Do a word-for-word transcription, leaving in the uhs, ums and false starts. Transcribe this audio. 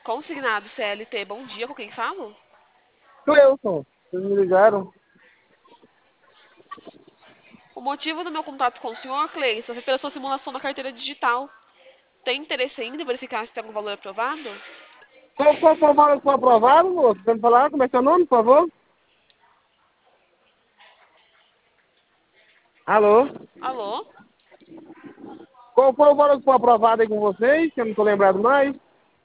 Consignado C L T, bom dia, com quem falo? Cleuson, vocês me ligaram? O motivo do meu contato com o senhor, Cleison, foi pela sua simulação da carteira digital. Tem interesse ainda em verificar se tem algum valor aprovado? Qual, qual foi o valor que foi aprovado, moço? Você me falar como é seu nome, por favor? Alô? Alô? Qual foi o valor que foi aprovado aí com vocês? Que eu não tô lembrado mais.